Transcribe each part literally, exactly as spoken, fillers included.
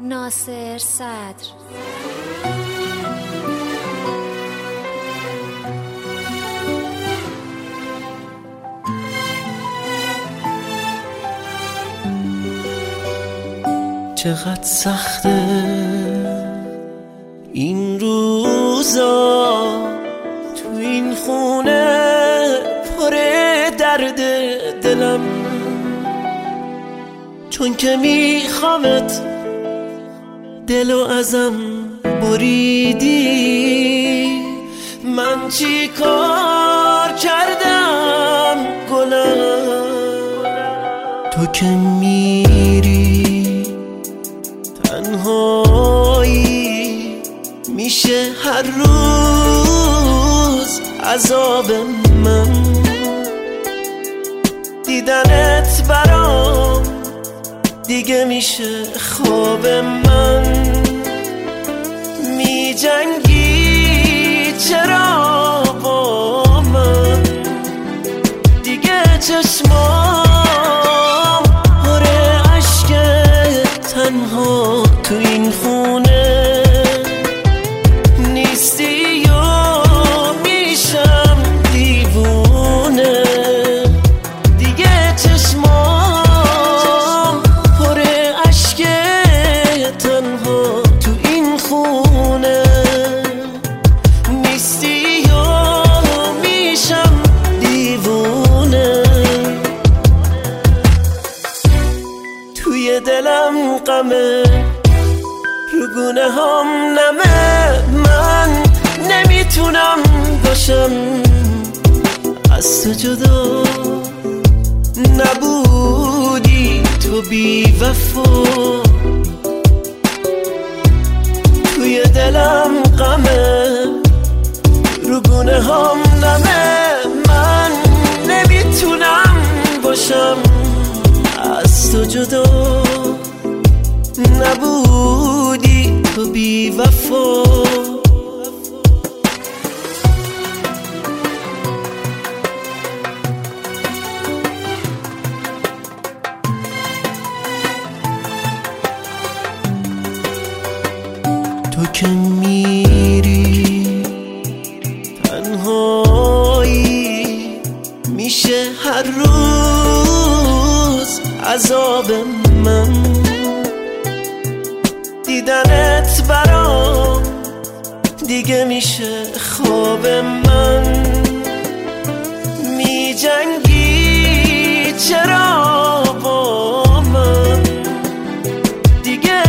ناصر صدر. چقدر سخته این روزا تو این خونه پر درد دلم، چون که میخوامت دلو ازم بریدی. من چی کار کردم گلم؟ تو که میری تنهایی میشه هر روز عذاب من. دیدنت برام دیگه میشه خواب من. می جنگی چرا با من؟ دیگه چشمام پر اشک تنها تو این خونه نیستی و میشم دیوونه. دیگه چشمام پر اشک تنها تو این خونه نیستی و میشم دیوونه. توی دلم غمه، رو گونه هم نمه. من نمیتونم باشم از تو جدا. نبودی تو بی وفا. توی دلم غمه، رو گونه هم نمه. من نمیتونم باشم از تو جدا. نبودی تو بی وفا. تو که میری تنهایی میشه هر روز عذاب من. دیدنت برام دیگه میشه خواب من. می جنگی چرا با من؟ دیگه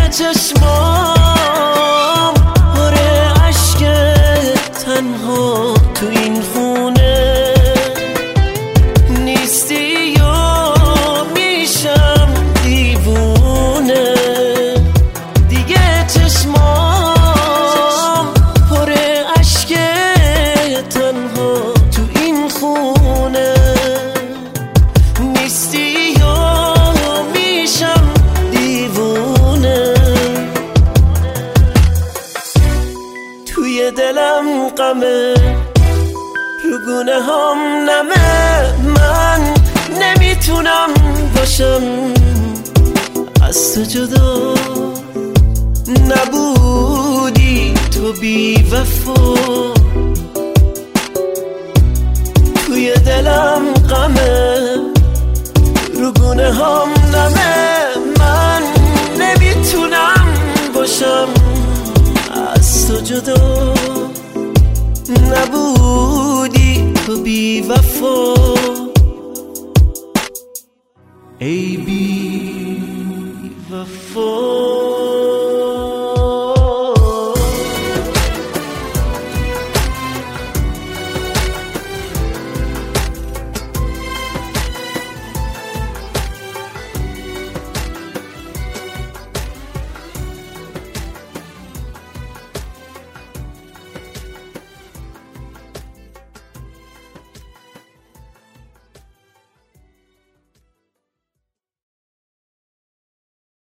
چشمام پر اشک تنها تو این خونه نیستی و میشم دیوونه. دیگه چشمام پر اشک تنها تو این خونه نیستی و میشم دیوونه. توی دلم غمه، رو گونه هم نمه. من نمیتونم باشم از تو جدا. نبودی تو بی وفا. توی دلم غمه، رو گونه هم نمه. من نمیتونم باشم از تو جدا. نبودی تو بی وفا. ای بی وفا.